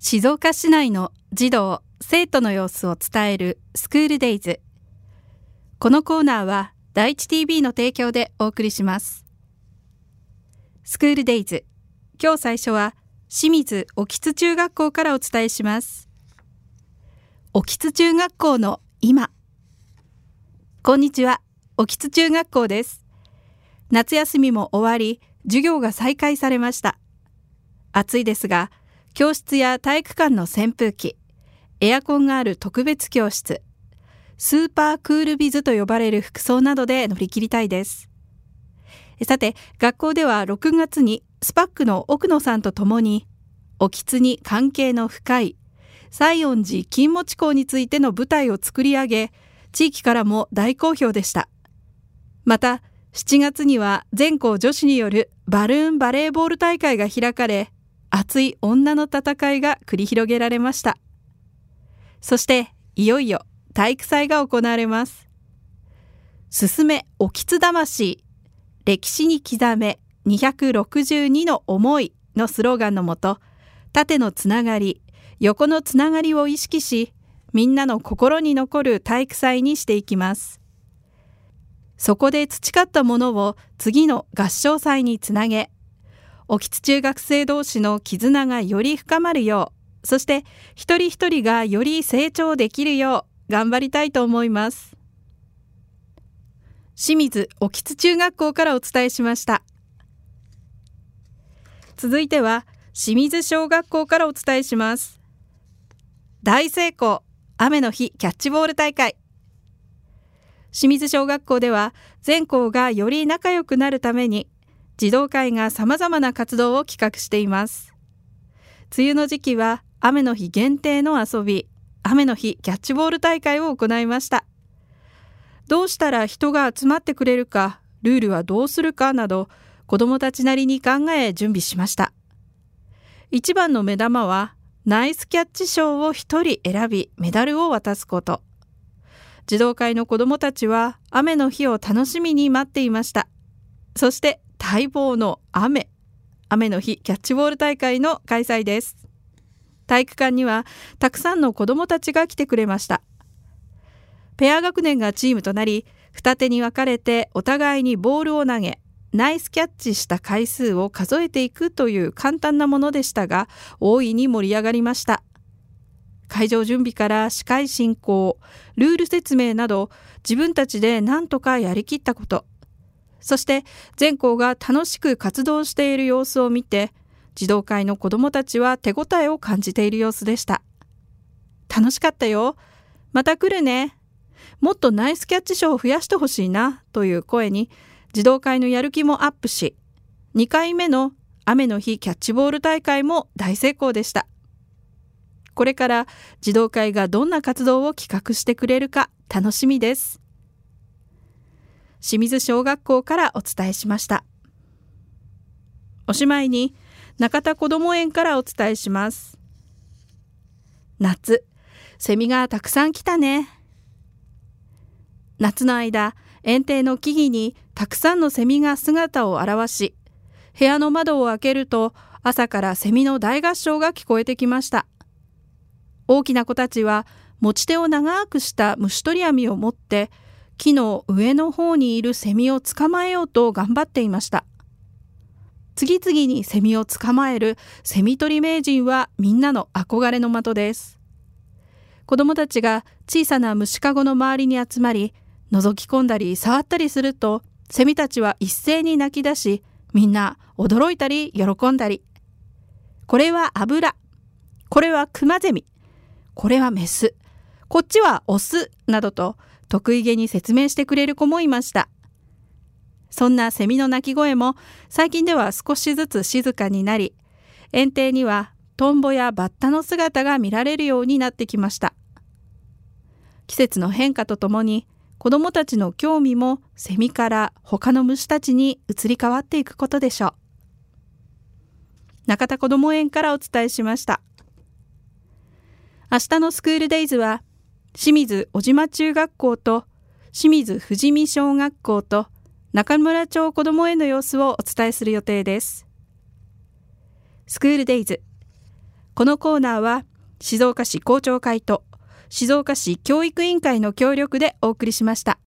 静岡市内の児童・生徒の様子を伝えるスクールデイズ。このコーナーは第一 TV の提供でお送りします。スクールデイズ、今日最初は清水興津中学校からお伝えします。興津中学校の今。こんにちは、興津中学校です。夏休みも終わり、授業が再開されました。暑いですが、教室や体育館の扇風機、エアコンがある特別教室、スーパークールビズと呼ばれる服装などで乗り切りたいです。さて、学校では6月にスパックの奥野さんと共に、興津に関係の深い西園寺金持校についての舞台を作り上げ、地域からも大好評でした。また、7月には全校女子によるバルーンバレーボール大会が開かれ、熱い女の戦いが繰り広げられました。そして、いよいよ体育祭が行われます。進め興津魂、歴史に刻め262の思いのスローガンのもと、縦のつながり、横のつながりを意識し、みんなの心に残る体育祭にしていきます。そこで培ったものを次の合唱祭につなげ、興津中学生同士の絆がより深まるよう、そして一人一人がより成長できるよう頑張りたいと思います。清水興津中学校からお伝えしました。続いては清水小学校からお伝えします。大成功、雨の日キャッチボール大会。清水小学校では全校がより仲良くなるために児童会がさまざまな活動を企画しています。梅雨の時期は雨の日限定の遊び、雨の日キャッチボール大会を行いました。どうしたら人が集まってくれるか、ルールはどうするかなど、子どもたちなりに考え準備しました。一番の目玉は、ナイスキャッチ賞を一人選び、メダルを渡すこと。児童会の子どもたちは、雨の日を楽しみに待っていました。そして、待望の雨の日キャッチボール大会の開催です。体育館にはたくさんの子どもたちが来てくれました。ペア学年がチームとなり、二手に分かれてお互いにボールを投げ、ナイスキャッチした回数を数えていくという簡単なものでしたが、大いに盛り上がりました。会場準備から司会進行、ルール説明など、自分たちで何とかやりきったこと、そして全校が楽しく活動している様子を見て、児童会の子どもたちは手応えを感じている様子でした。楽しかったよ。また来るね。もっとナイスキャッチ賞を増やしてほしいなという声に、児童会のやる気もアップし、2回目の雨の日キャッチボール大会も大成功でした。これから児童会がどんな活動を企画してくれるか楽しみです。清水小学校からお伝えしました。おしまいに中田こども園からお伝えします。夏、セミがたくさん来たね。夏の間、園庭の木々にたくさんのセミが姿を現し、部屋の窓を開けると朝からセミの大合唱が聞こえてきました。大きな子たちは持ち手を長くした虫取り網を持って木の上の方にいるセミを捕まえようと頑張っていました。次々にセミを捕まえるセミ取り名人はみんなの憧れの的です。子どもたちが小さな虫かごの周りに集まり、覗き込んだり触ったりすると、セミたちは一斉に鳴き出し、みんな驚いたり喜んだり。これはアブラ、これはクマゼミ、これはメス、こっちはオスなどと得意げに説明してくれる子もいました。そんなセミの鳴き声も最近では少しずつ静かになり、園庭にはトンボやバッタの姿が見られるようになってきました。季節の変化とともに子どもたちの興味もセミから他の虫たちに移り変わっていくことでしょう。中田こども園からお伝えしました。明日のスクールデイズは清水小島中学校と清水富士見小学校と中村町こども園の様子をお伝えする予定です。スクールデイズ、 このコーナーは静岡市校長会と静岡市教育委員会の協力でお送りしました。